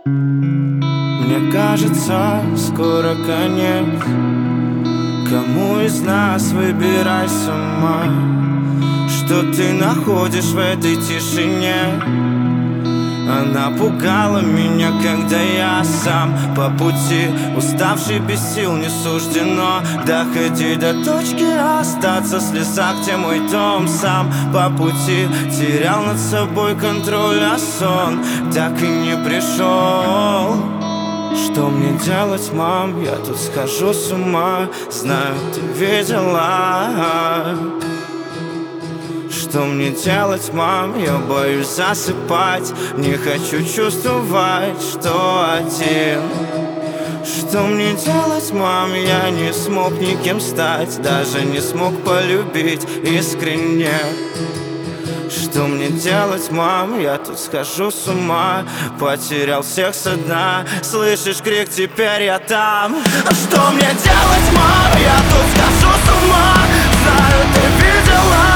Мне кажется, скоро конец. Кому из нас выбирай сама, что ты находишь в этой тишине? Она пугала меня, когда я сам по пути, уставший, без сил, не суждено доходить до точки, остаться в слезах, где мой дом. Сам по пути терял над собой контроль, а сон так и не пришел. Что мне делать, мам? Я тут схожу с ума. Знаю, ты видела. Что мне делать, мам? Я боюсь засыпать. Не хочу чувствовать, что один. Что мне делать, мам? Я не смог никем стать, даже не смог полюбить искренне. Что мне делать, мам? Я тут схожу с ума. Потерял всех со дна. Слышишь крик, теперь я там. Что мне делать, мам? Я тут схожу с ума. Знаю, ты видела.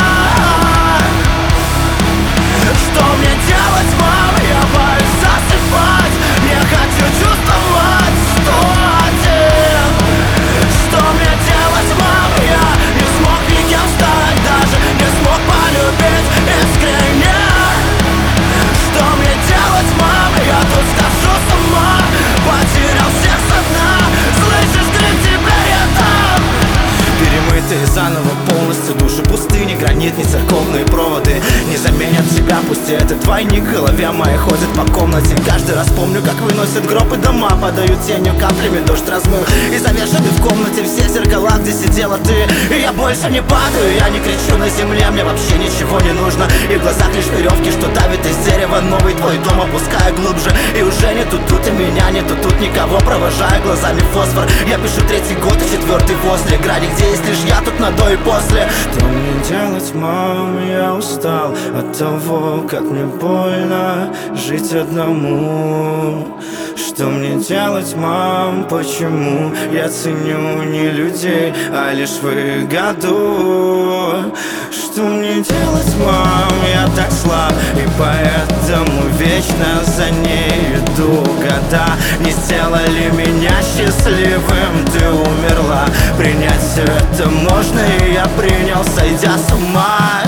Что мне делать, мам? Я боюсь засыпать. Не хочу чувствовать, что один. Что мне делать, мам? Я не смог никем стать, даже не смог полюбить искренне. Что мне делать, мам? Я тут схожу с ума. Потерял всех со дна. Слышишь крик, теперь я там. Перемытые заново полностью души пустыни, гранит, не церковные проводы не заменят тебя, пусть этот двойник в голове моей ходит по комнате. Каждый раз помню, как выносят гроб и дома подают тенью каплями, дождь размыл. И завешаны в комнате все зеркала, где сидела ты. И я больше не падаю, я не кричу на земле, мне вообще ничего не нужно. И в глазах лишь веревки, что давит из дерева. Новый твой дом опускаю глубже. И уже нету тут и меня нету тут никого. Провожаю глазами фосфор. Я пишу 3-й год и 4-й возле грани, где есть лишь я, тут на до и после. Что мне делать, мам? Я устал от того, как мне больно жить одному. Что мне делать, мам? Почему я ценю не людей, а лишь выгоду? Что мне делать, мам? Я так слаб, и поэтому вечно за ней иду. Года не сделали меня счастливым. Ты умерла, принять все это можно, и я принял, сойдя с ума.